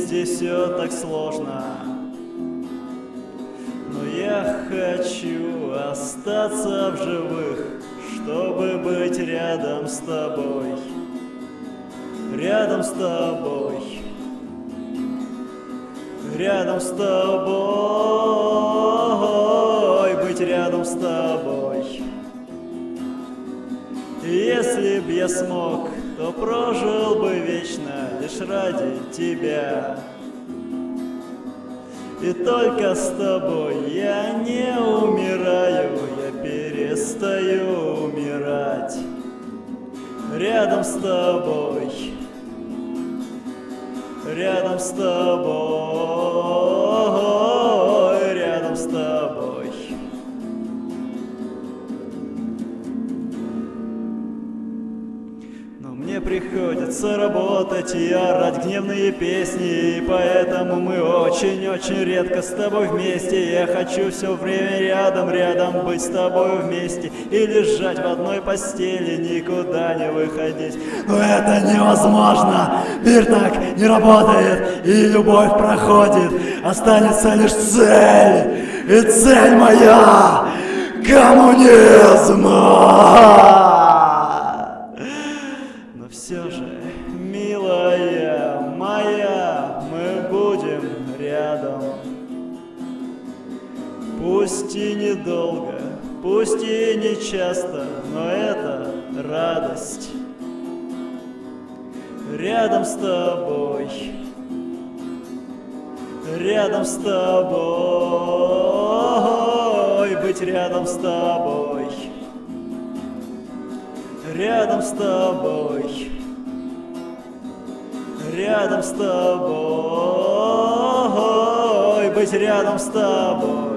здесь все так сложно. Но я хочу остаться в живых, чтобы быть рядом с тобой. Рядом с тобой. Рядом с тобой. Быть рядом с тобой. Если б я смог, то прожил бы вечно лишь ради тебя. И только с тобой я не умираю, я перестаю умирать. Рядом с тобой, рядом с тобой, рядом с тобой. Но мне приходится работать и орать гневные песни, и поэтому мы очень-очень редко с тобой вместе. Я хочу все время рядом быть с тобой вместе и лежать в одной постели, никуда не выходить. Но это невозможно, мир так не работает, и любовь проходит, останется лишь цель, и цель моя — коммунизм. Все же, милая моя, мы будем рядом. Пусть и недолго, пусть и не часто, но это радость. Рядом с тобой, рядом с тобой, быть рядом с тобой. Рядом с тобой, рядом с тобой, быть рядом с тобой.